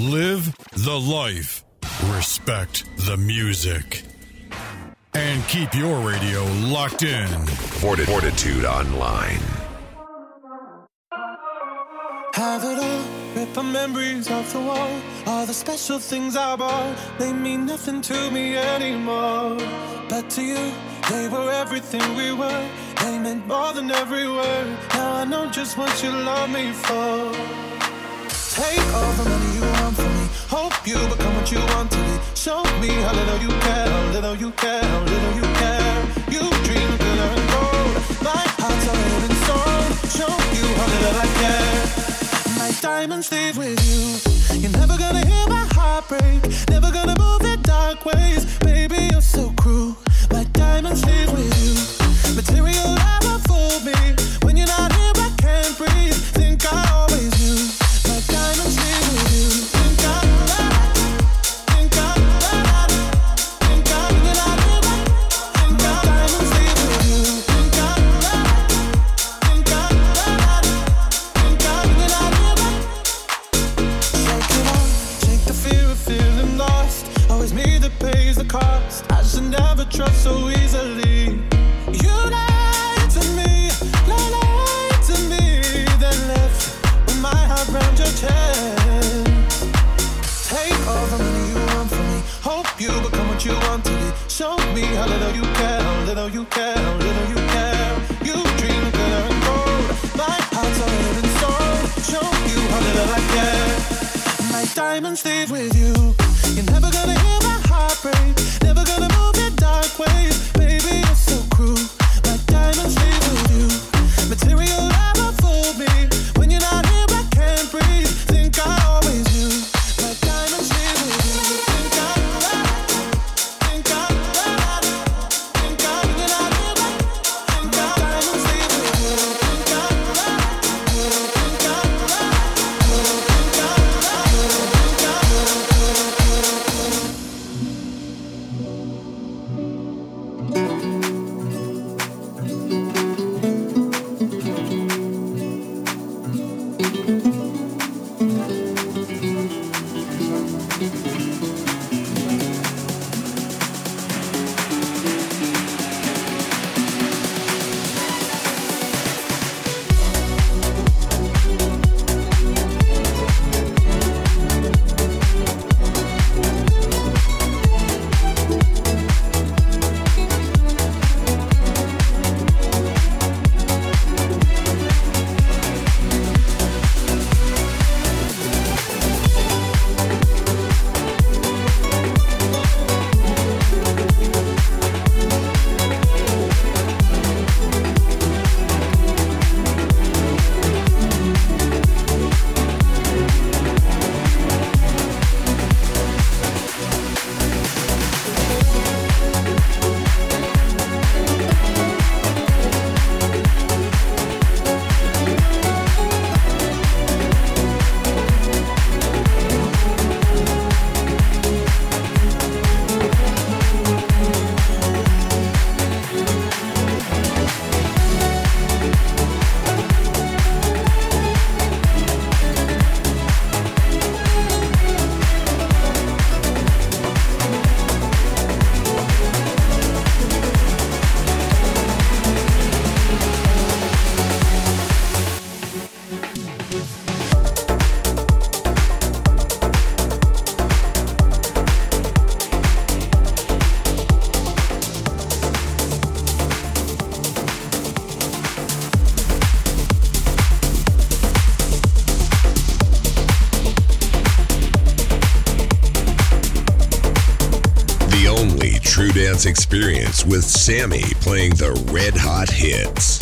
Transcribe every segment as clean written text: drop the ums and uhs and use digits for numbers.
Live the life. Respect the music. And keep your radio locked in. Fortitude Online. Have it all, rip the memories off the wall. All the special things I bought, they mean nothing to me anymore. But to you, they were everything we were. They meant more than every word. Now I know just what you love me for. Take all the money you want from me. Hope you become what you want to be. Show me how little you care, how little you care, how little you care. You dream of glitter and gold. My heart's already been sold. Show you how little I care. My diamonds leave with you. You're never gonna hear my heart break. Never gonna move in dark ways. Baby, you're so cruel. My diamonds leave with you. Material never fooled me. When you're not here, I can't breathe. Think I always knew. My diamonds leave with you. Think I, think I, think I, when you're not here, think I, diamonds leave with you. Think I, think I, think I, when you're not here. Shake it off, shake the fear of feeling lost. Always me that pays the cost. I should never trust so easily. You lied to me, then left with my heart round your chest. Take all the money you want from me. Hope you become what you want to be. Show me how little you care, how little you care, how little you care. You dream of glitter and gold. My heart's already been sold. Show you how little I care. My diamonds leave with you. You're never gonna hear my heart break. Never gonna move in dark ways. Baby, you're so cruel. My diamonds leave with you. Material never fooled me. When you're not here, I can't breathe. Think I always knew. My diamonds leave with you. Think I, think I, think I, when you're not here, think I, diamonds leave with you. Think I, think I, True Dance Experience with Sammy playing the red hot hits.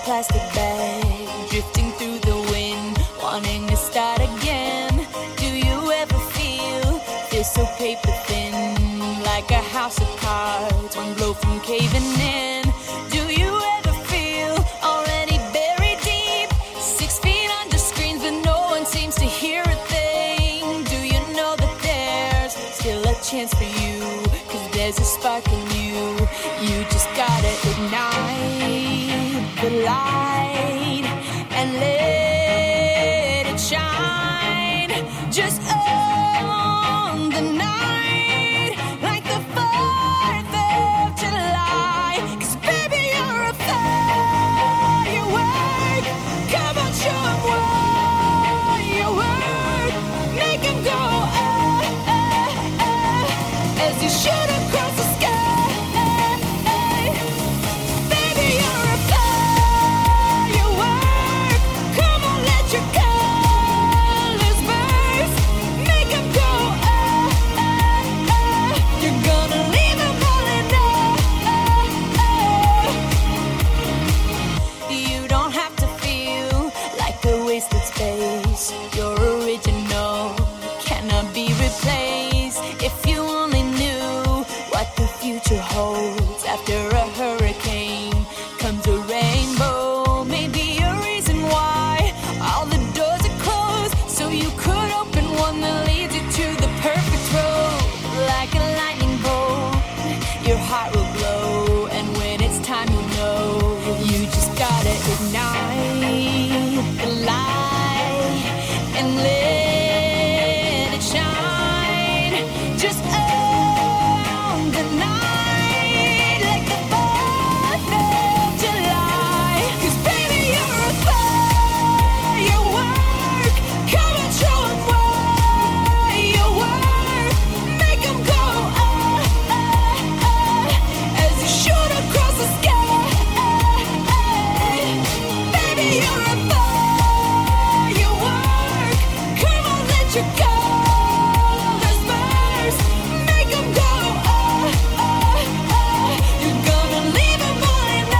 plastic bag, drifting through the wind, wanting to start again. Do you ever feel so paper thin, like a house of cards, one blow from caving in? Do you ever feel already buried deep, 6 feet under screens, but no one seems to hear a thing? Do you know that there's still a chance for you, 'cause there's a spark in you. You just gotta ignite the light and let it shine. Just on the night, like the 4th of July. 'Cause baby, you're a firework. Come on, show 'em what you work. Make 'em go, as you shoot across the sky. Baby, you're a firework. Come on, let your colors burst. Make 'em go, you're gonna leave 'em all in You don't have to feel like a wasted space. You're original, cannot be replaced. If you only knew what the future holds. After a hurricane comes a rainbow. Maybe a reason why all the doors are closed, so you could open one that leads you to the perfect road. Like a lightning bolt, your heart will glow, and when it's time, you know you just gotta ignite the light and let it shine. Just on the night, like the 4th of July. 'Cause baby, you're a firework. Come on, show 'em what you work. Make 'em go, as you shoot across the sky. Baby, you're a firework. Come on, let your colors burst. Make 'em go, you're gonna leave 'em all in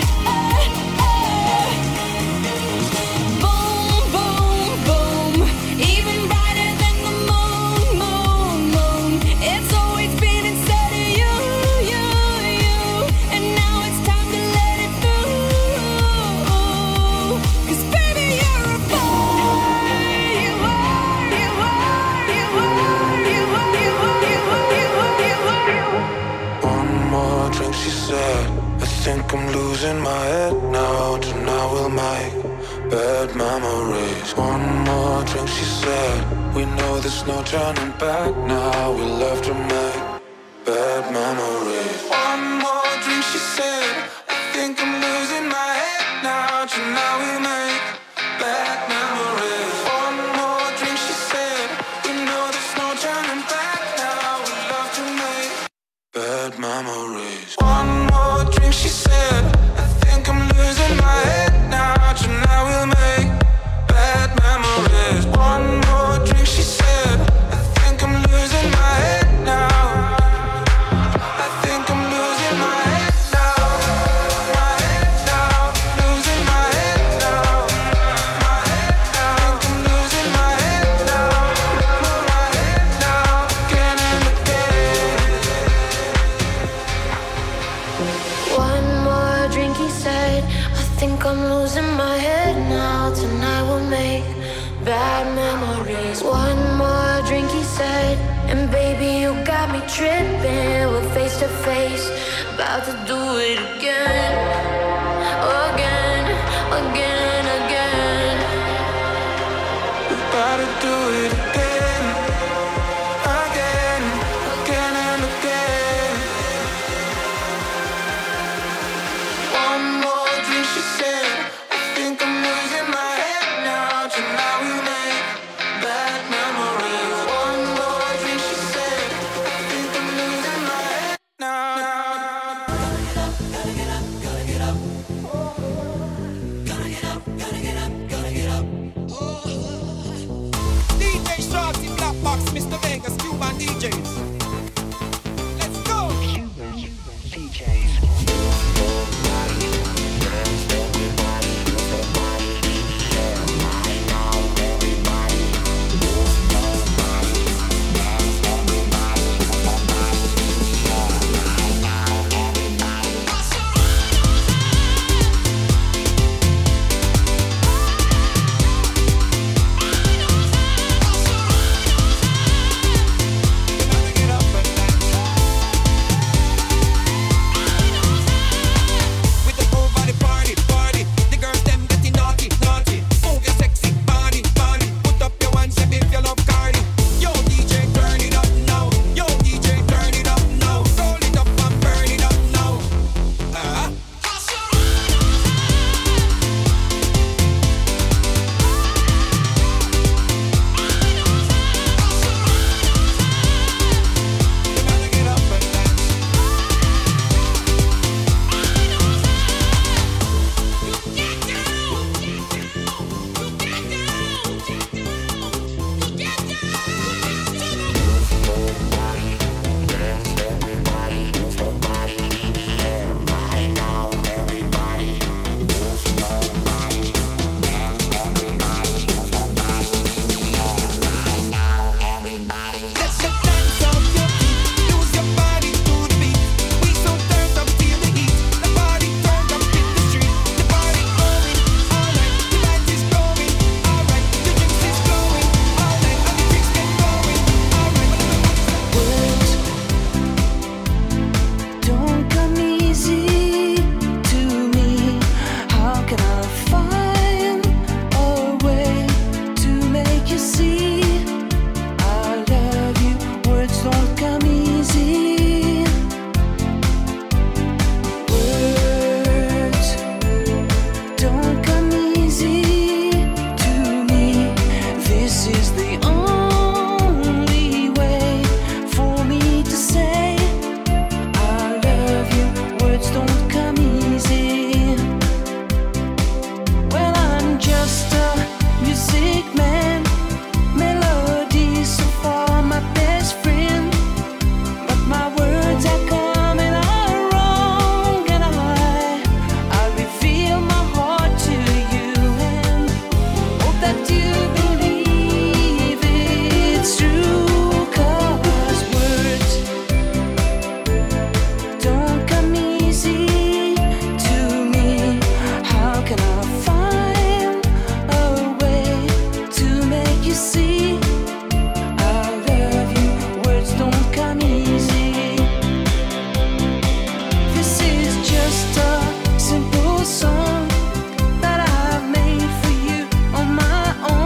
Boom, boom, boom. Even brighter than the moon, moon, moon. It's always been inside of you, you, you. And now it's time to let it through. 'Cause baby, you're a One more drink, she said. I think I'm losing my head now. Tonight we'll make bad memories. One more drink, she said. We know there's no turning back now. We'll have to make bad memories. One more drink, she said. I think I'm losing my head now. Tonight we'll make bad memories. One more drink, she said. We know there's no turning back now. We'll have to make bad memories. One more drink, she said. I think I'm losing my head now. Tonight we'll make bad memories. One more drink, she said. I think I'm losing my head now. I think I'm losing my head now. My head now. Losing my head now. My head now. I think I'm losing my head now. My head now. Again and again. One more drink, he said. I think I'm losing my head now. Tonight we'll make bad memories. One more drink, he said. And baby, you got me tripping. We're face to face, about to do it again. Again, again, again. About to do it again. Again, again and again. One more drink, she said. I think I'm losing my head now. Tonight we make bad memories. One more drink, she said. I think I'm losing my head now. DJ Shorty, Black Box, Mr. Vegas, Cuban DJs. Let's go! Cuban DJs. Simple song that I've made for you on my own.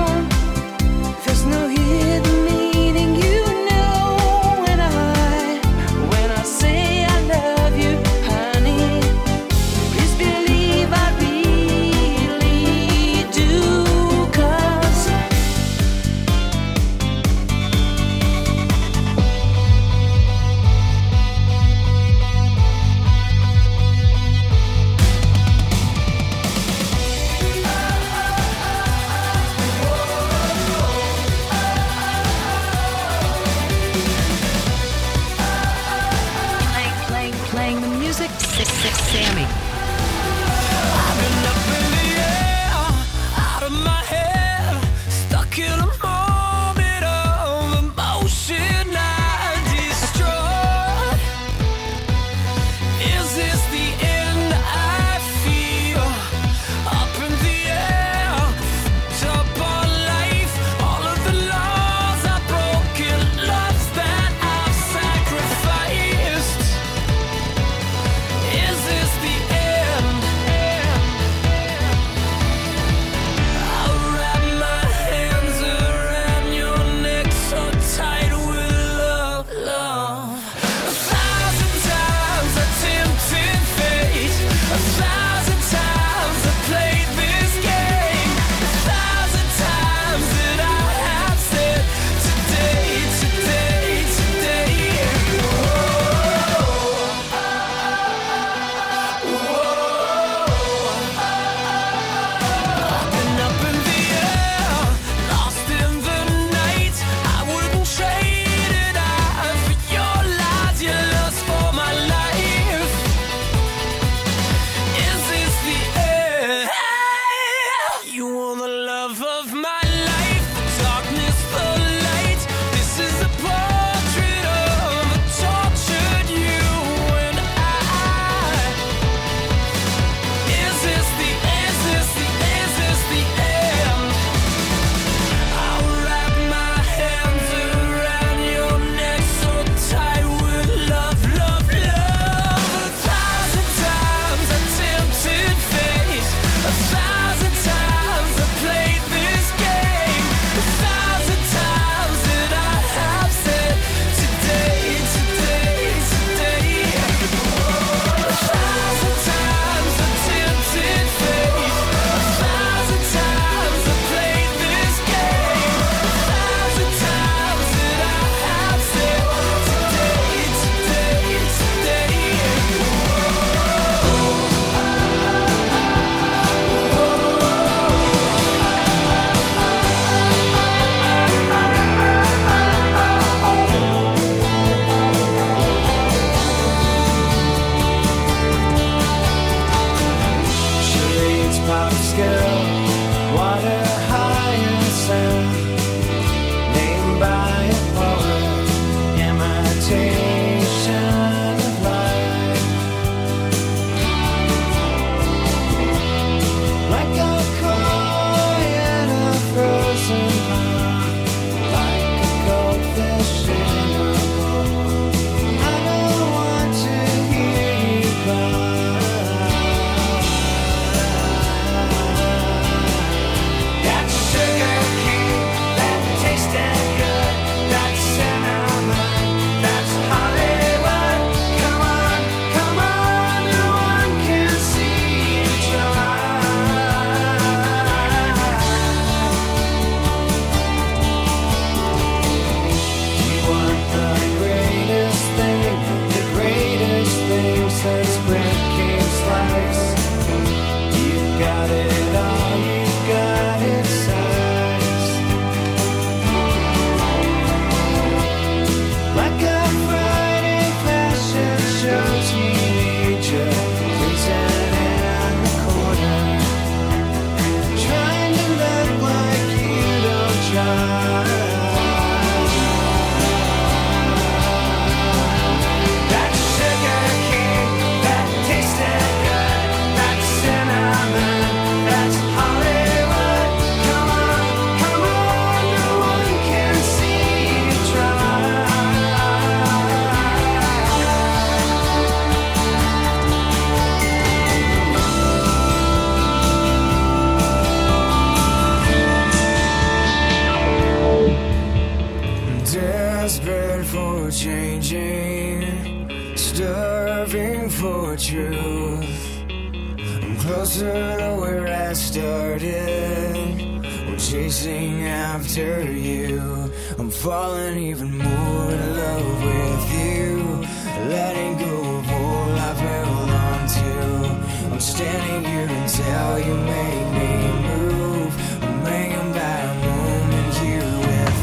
closer to where I started. I'm chasing after you. I'm falling even more in love with you. Letting go of all I've held on to. I'm standing here until you make me move. I'm hanging by a moment here with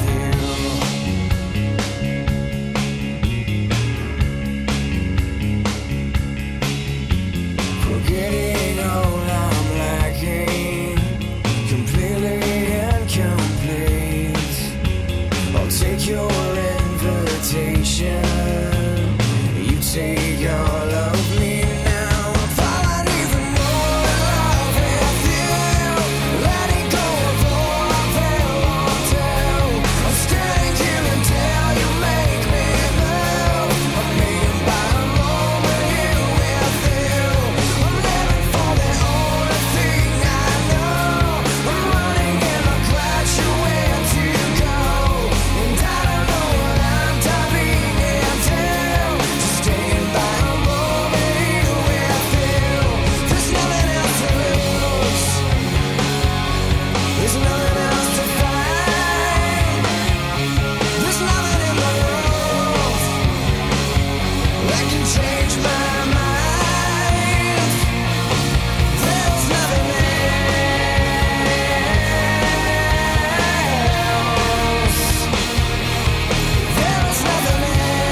you. Forgetting all I'm lacking, completely incomplete. I'll take your invitation. You take all of me now. I'm falling even more in love with you. Letting go of all I've held on to. I'm standing here until you make me move. I'm meeting by a moment here with you. I'm living for the only thing I know. I'm running and I'll crash you where to go. And I don't know what I'm diving into. Just staying by a moment here with you. There's nothing else to lose. There's nothing else to find. There's nothing in the world that can change my mind. There's nothing else. There is nothing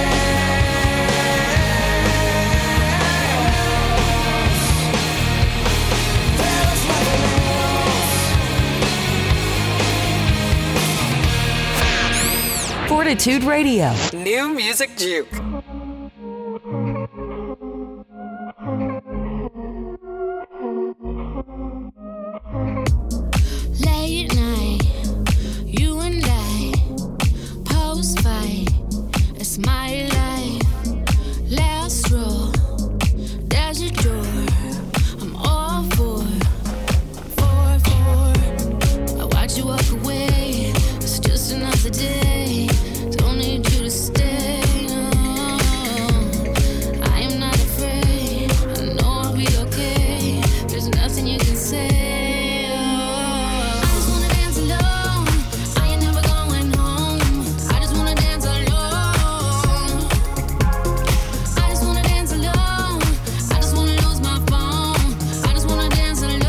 else. There is nothing else. Fortitude Radio. New Music Juke. Late night, you and I, post-fight, it's my life. Last row, there's your door. I'm all for. I watch you walk away. It's just another day. Don't need you to stay. No. I am not afraid. I know I'll be okay. There's nothing you can say. I just wanna dance alone. I ain't never going home. I just wanna dance alone. I just wanna dance alone. I just wanna lose my phone. I just wanna dance alone.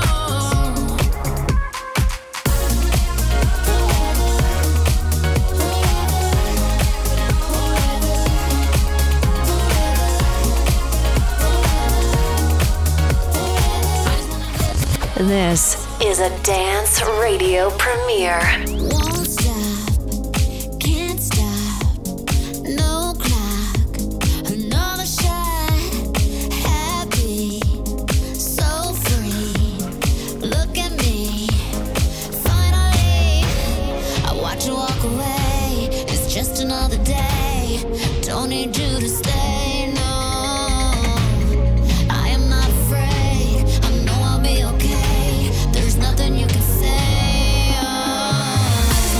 This is a dance radio premiere. Won't stop, can't stop, no clock, another shot, happy, so free, look at me, finally, I watch you walk away, it's just another day, don't need you to stay, no, I am not afraid, I know I'll be okay, there's nothing you can say, oh.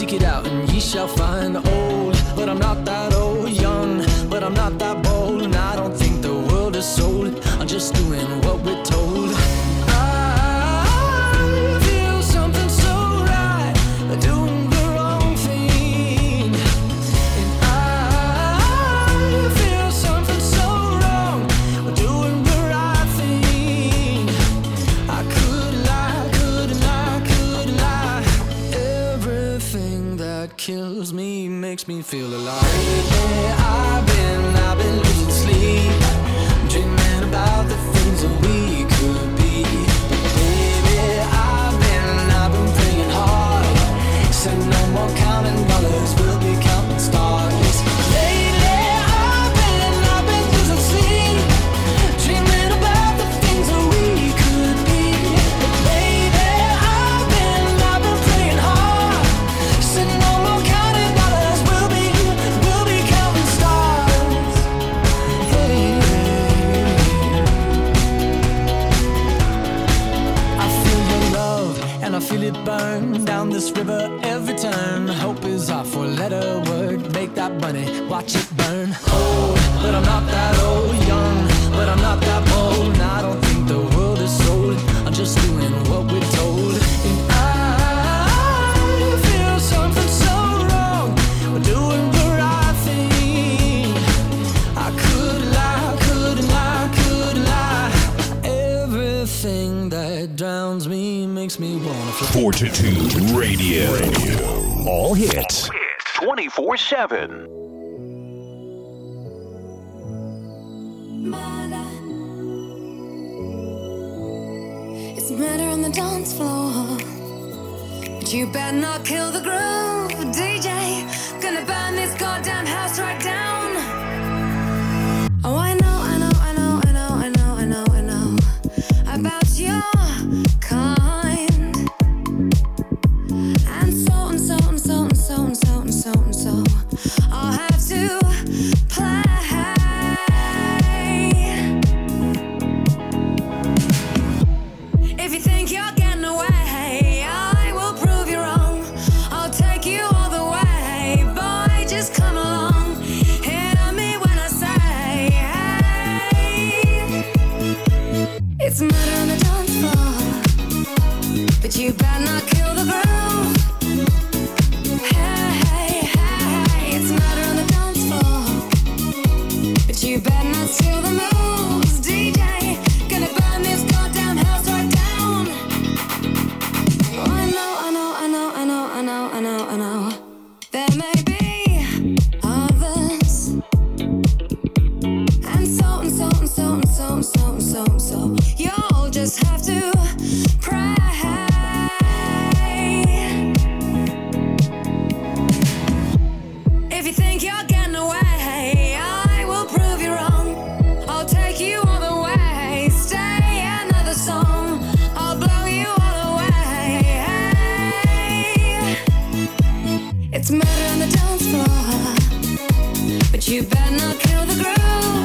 Seek it out and ye shall find. Old, but I'm not that old. Young, but I'm not that bold. And I don't think the world is sold. I'm just doing what we're told. I feel something so right, doing the wrong thing. And I feel something so wrong, doing the right thing. I could lie, couldn't lie, couldn't lie. Everything that kills me makes me feel alive. Lately I've been losing sleep, dreaming about the things that we could be. Baby, I've been praying hard. Said no more counting dollars, we'll be counting stars. Lately I've been losing sleep, dreaming about the things that we could be. Baby, I've been praying hard. Said no more counting dollars, we'll be counting stars. Hey. I feel your love and I feel it burn down this river every turn. Hope is our four-letter word. Make that money, watch it burn. Old, but I'm not that old. Young, but I'm not that bold. And I don't think the world is sold. I'm just doing what we're told. And I feel something so wrong. We're doing the right thing. I could lie, couldn't lie, couldn't lie. Everything that drowns me makes me wanna fly. Fortitude Radio. All hits 24/7. It's murder on the dance floor, but you better not kill the groove, DJ. Gonna burn this goddamn house right down. Oh, I know, I know, I know, I know, I know, I know, I know about your kind. And so and so and so and so and so and so and so I'll have to play. If you think you're getting away, I will prove you wrong. I'll take you all the way, boy, just come along. Hear me when I say, hey. It's murder on the dance floor, but you better not kill the groove. Hey, hey, hey, it's murder on the dance floor, but you better not steal the moves, DJ. Gonna burn this goddamn house right down. Oh, I know, I know, I know, I know, I know, I know, I know. There may be others, and so and so and so and so and so and so and so. You'll just have to pray. If you think you're getting away, I will prove you wrong. I'll take you all the way. Stay another song. I'll blow you all away. It's murder on the dance floor, but you better not kill the groove.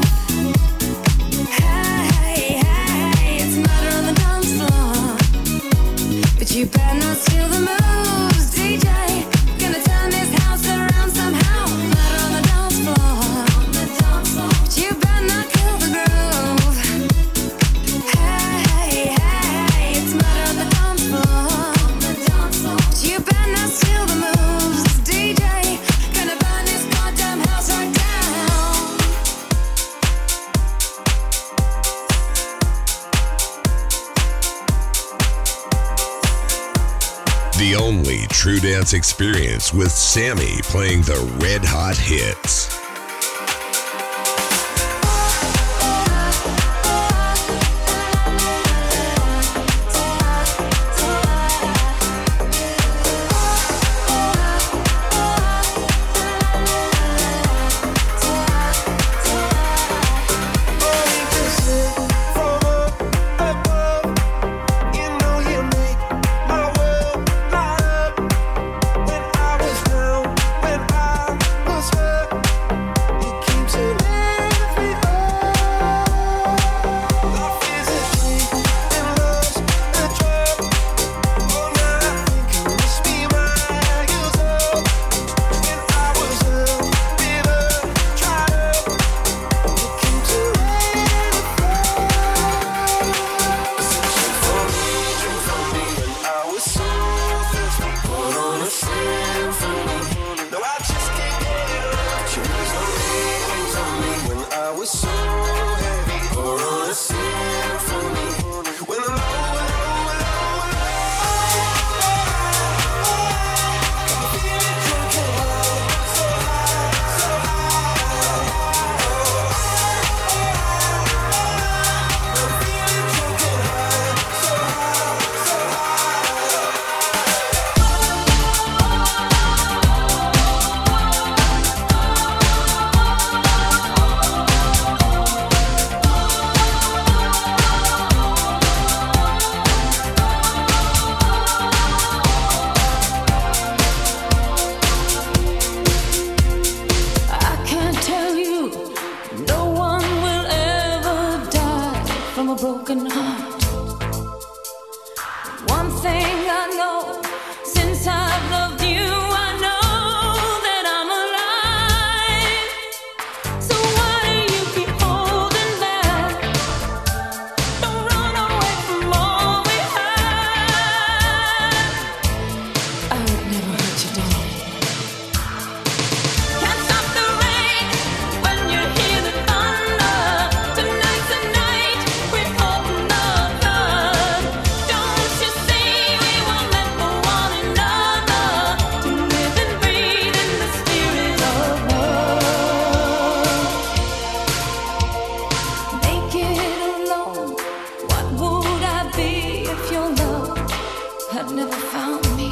Hey, hey, it's murder on the dance floor, but you better not steal the moves, DJ. Gonna turn this house around somehow. Murder on the dance floor, but you better not kill the groove. Hey, hey, it's murder on the dance floor, but you better not steal the moves, DJ. Gonna burn this goddamn house right down. The only true dance experience with Sammy playing the red hot hits. When I was down, when I was hurt, from a broken heart. One thing I know, since I've loved you, I know that I'm alive. So why do you keep holding back? Don't run away from all we have. I would never hurt you, darling. Can't stop the rain when you hear the thunder. Tonight's the night we're holding the blood. Don't you see we were meant for one another, to live and breathe in the spirit of love. Naked alone, what would I be if your love had never found me?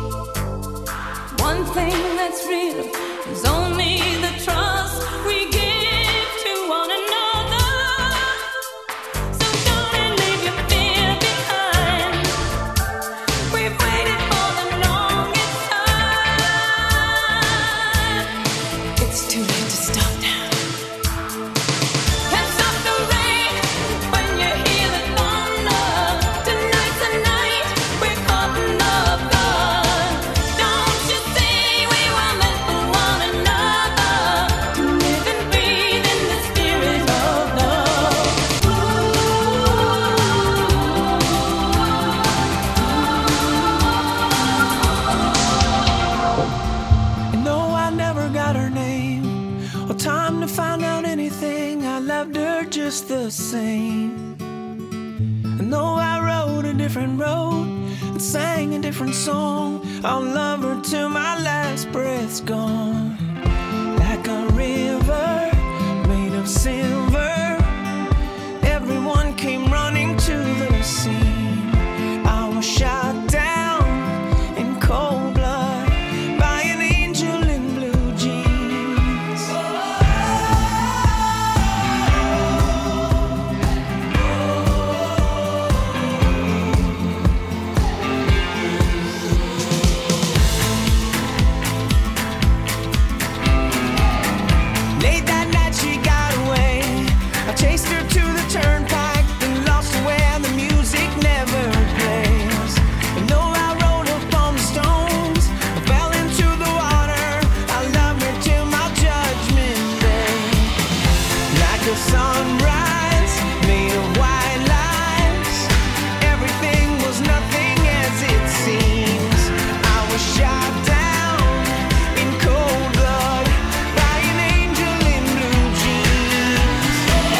One thing that's real is only the trust we give to one another. So don't leave your fear behind. We've waited for the longest time. It's too late to stop now. Can't stop the rain when you hear the thunder. Tonight's the night we're caught in the blood. Don't you see we were meant for one another, to live and breathe in the spirit of love. And no, I never got her name or time to find out anything. I loved her just the same. And though I rode a different road and sang a different song, I'll love her till my last breath's gone. Like a river made of silver, everyone came running to the scene. I was shot down in cold blood by an angel in blue jeans. Late that night she got away. I chased her to the turnpike and lost her where the music never plays. And though I rode up on the stones, I fell into the water. I loved her till my judgment day. Like a sunrise made of white lines, everything was nothing as it seems. I was shot down in cold blood by an angel in blue jeans.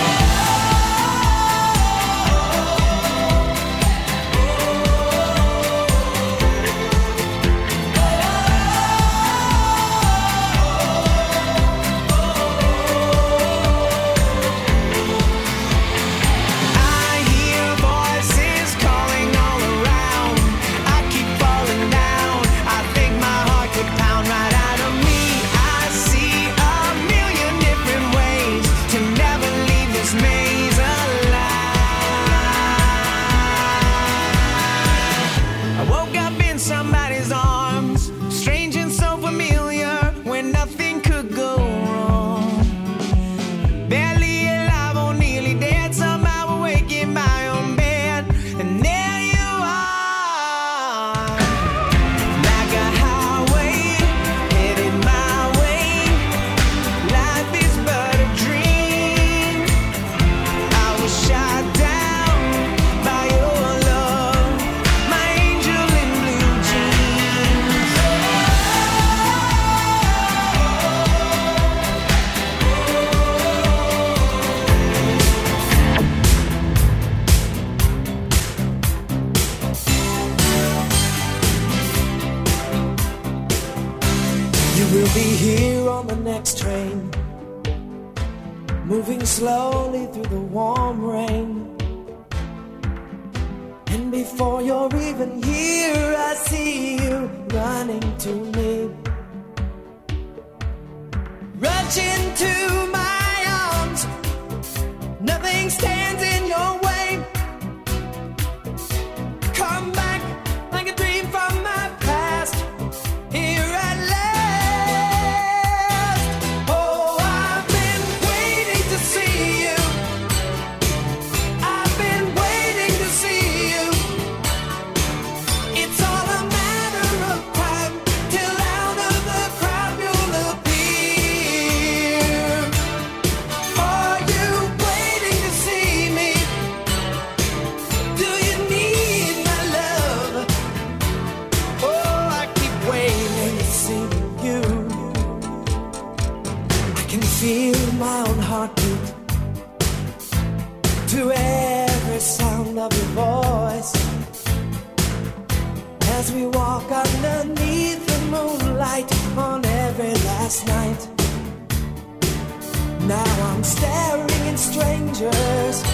I hear voices calling all around. I keep falling down. I think my heart could pound right out of me. I see a million different ways to never leave this maze alive. I woke up in somebody's arms, strange and so familiar, where nothing could go wrong. Barely alive or nearly dead, somehow awake in my own bed, and there you are. Like a highway, headed my way. Life is but a dream. I was shot down by your love, my angel in blue jeans. You will be here on the next train, moving slowly through the warm rain. And before you're even here, I see you running to me. Rush into my arms, nothing stands in your way. Come back like a dream from my past, here at last. Oh, I've been waiting to see you. I've been of your voice as we walk underneath the moonlight on every last night. Now I'm staring at strangers,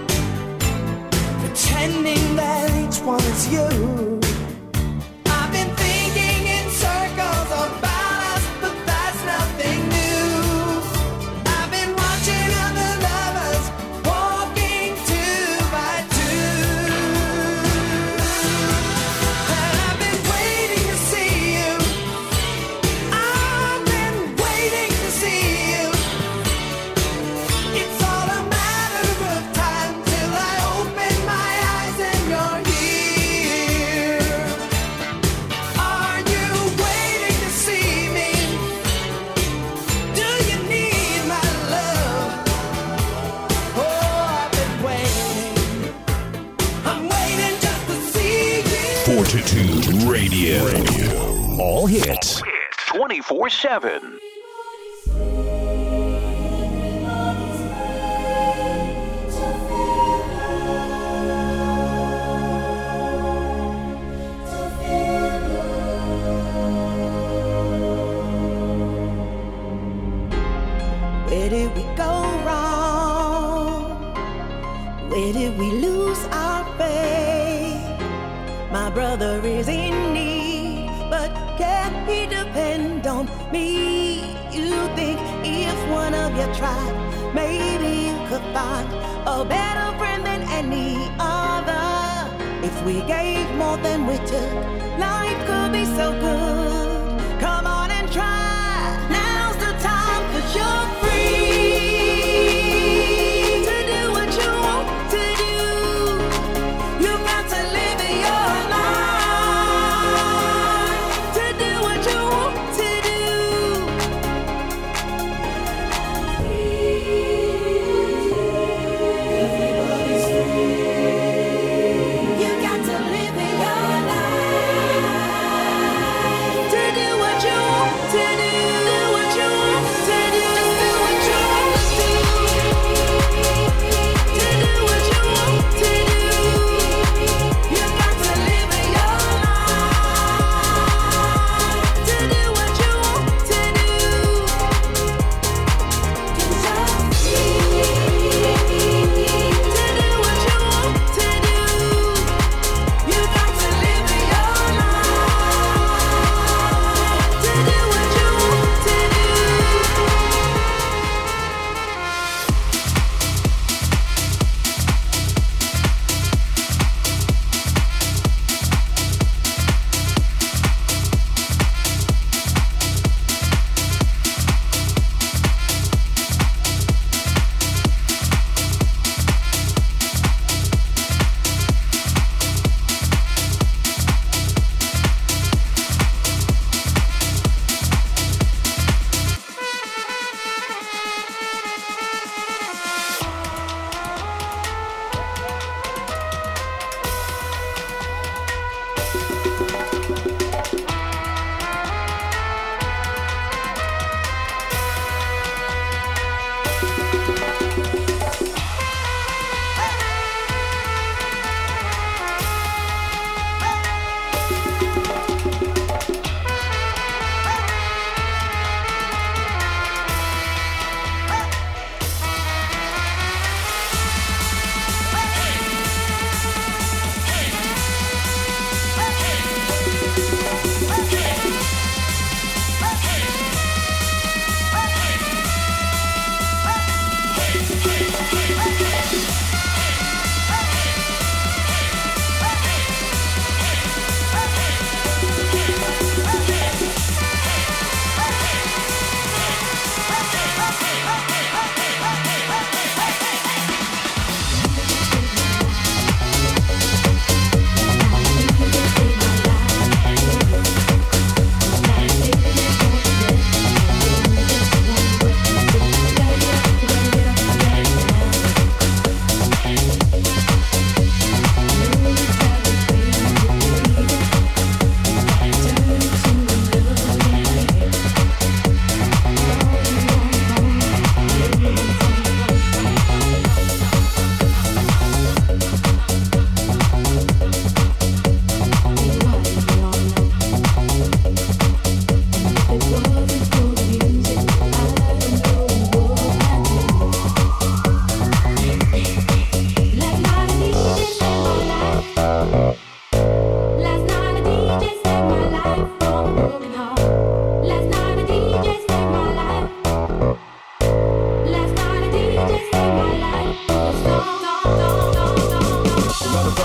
pretending that each one is you. I've been thinking in circles about us, but that's nothing new. I've been watching other lovers walking two by two, and I've been waiting to see you. I've been waiting to see you. It's all a matter of time till I open my eyes and you're here. Are you waiting to see me? Do you need my love? Oh, I've been waiting. I'm waiting just to see you. Fortitude Radio. All hits. 24/7. Where did we go wrong? Where did we lose our faith? My brother is in need, but can he depend on me? You think if one of you tried, maybe you could find a better friend than any other. If we gave more than we took, life could be so good. Come on and try. Now's the time, 'cause you're free to do what you want to do. You've got to live your life to do what you want to do. Everybody's free. You got to live your life.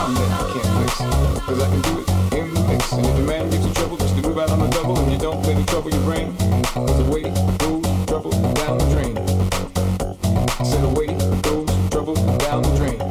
one that I can't fix. Cause I can do it in the mix. And if the man gives you trouble, just to move out on the double. And you don't let it trouble your brain. Cause away goes trouble down the drain. Said away goes trouble down the drain.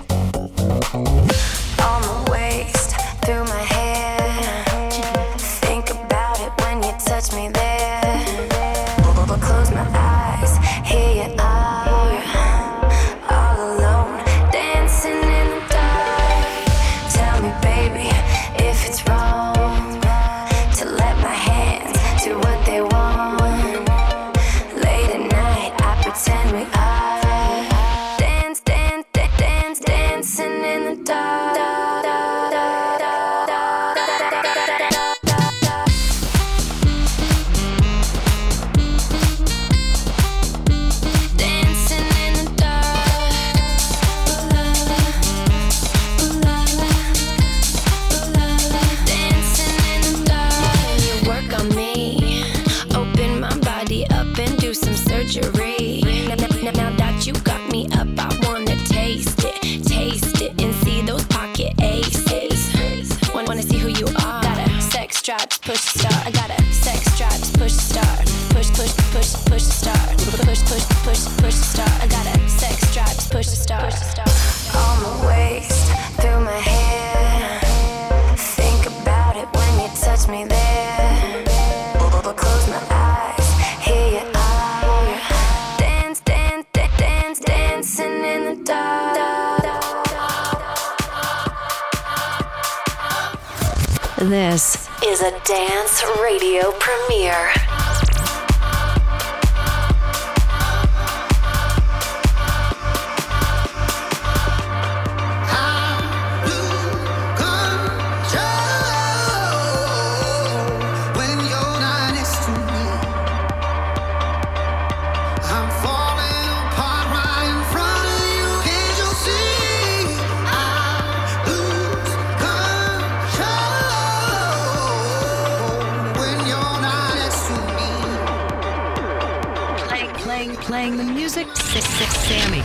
On my waist, through my hair. Think about it when you touch me there. Close my eyes, here you are. All alone, dancing in the dark. Tell me, baby, if it's wrong to let my hands do what they want. Late at night, I pretend we are. Dance, dance, dance, dancing in the dark. Now that you got me up, I wanna taste it, and see those pocket aces. Wanna see who you are. Got a sex drive to push start. I got a sex drive to push start. Push, push, push, push start. Push, push, push, push start. I got a sex drive to push start. On my waist, through my hair. Think about it when you touch me there. Close my eyes, here you are. Dance, dance, dance, dancing in the dark. This is a dance radio premiere. Playing the music, Sammy.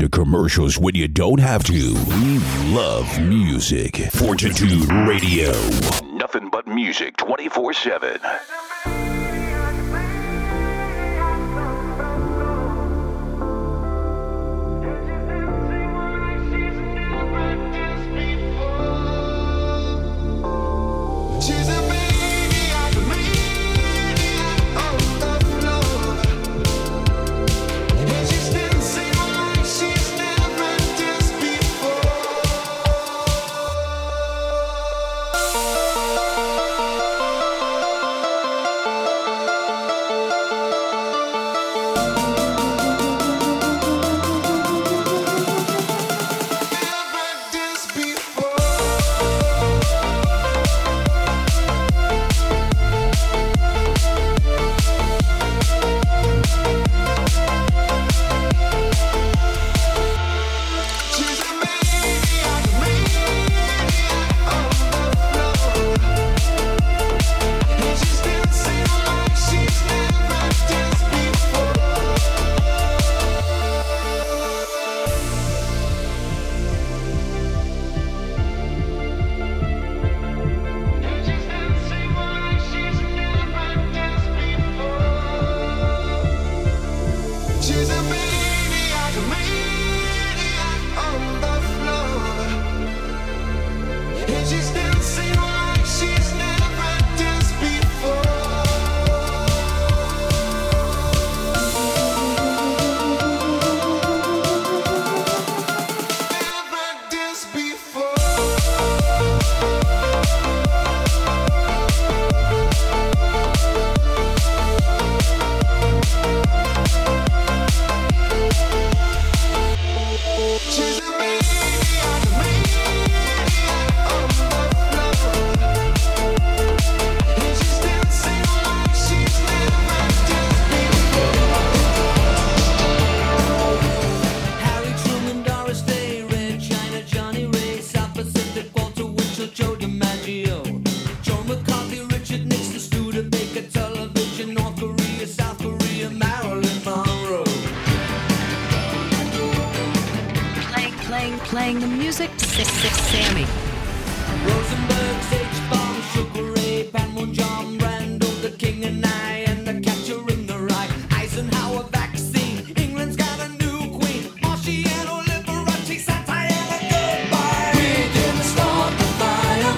to commercials when you don't have to. We love music. Fortitude Radio. Nothing but music 24/7. Playing the music, Sammy. Rosenberg, H-Bomb, Sugar Ray, Panmunjom, Randall, the King and I, and the catcher in the rye. Eisenhower vaccine, England's got a new queen. Marciano, Liberace, satire, goodbye. We didn't start the fire.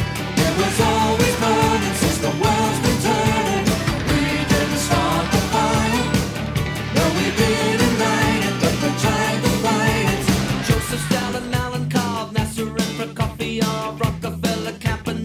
It was always burning since the world's been turning. We didn't start the fire. No, we didn't light it, but we tried to fight it. Joseph Stalin, Alan Cobb, Nasser and Prokofiev, Rockefeller, Camp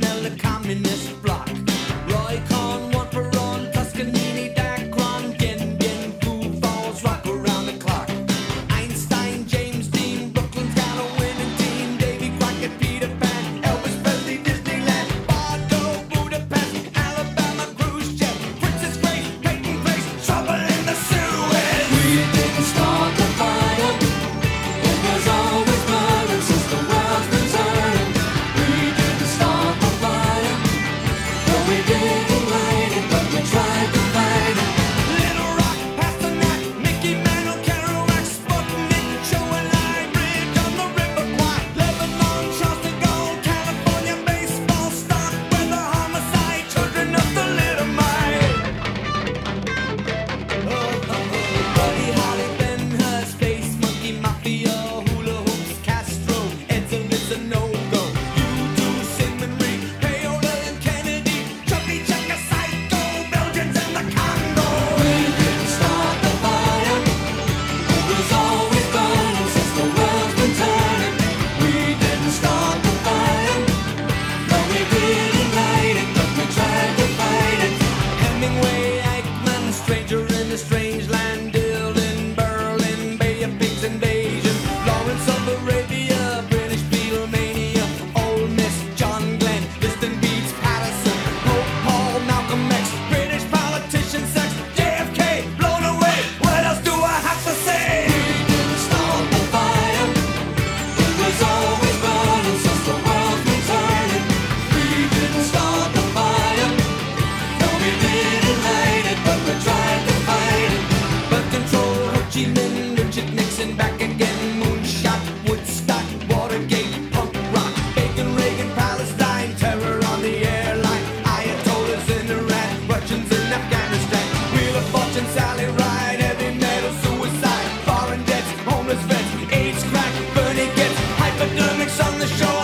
the show